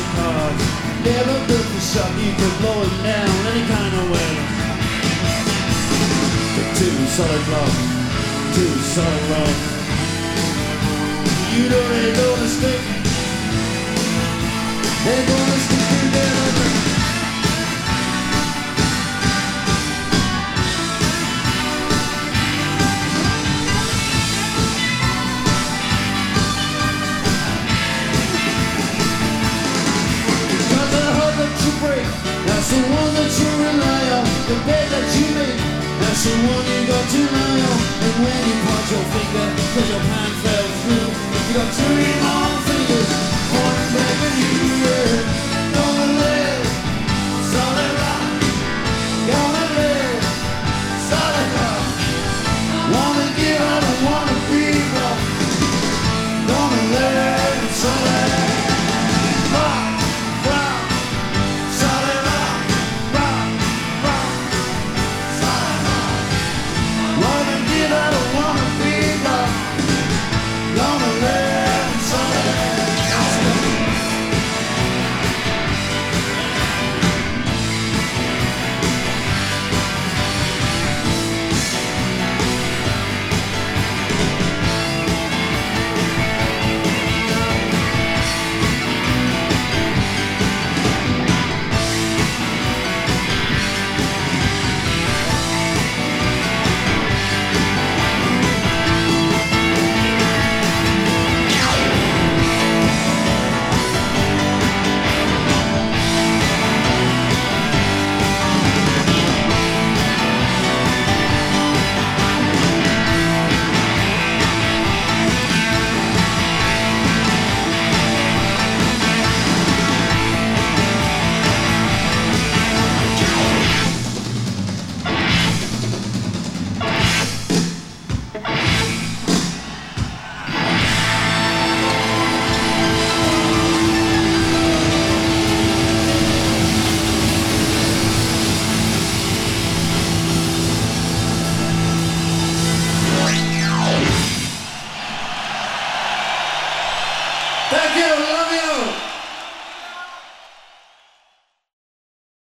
cards. Never built a shot, you could blow it down any kind of way. Two solid blocks, two solid rocks. You know they're gonna stick. They're gonna stick together. That's the one that you rely on. The bed that you make, that's the one you got to lie on. And when you point your finger, cause your pan fell through, you got three more fingers pointing back at you. Gonna live, solid rock. Gonna live, solid rock. Wanna give, I don't wanna be rock. Gonna live, solid rock. Thank you, love you.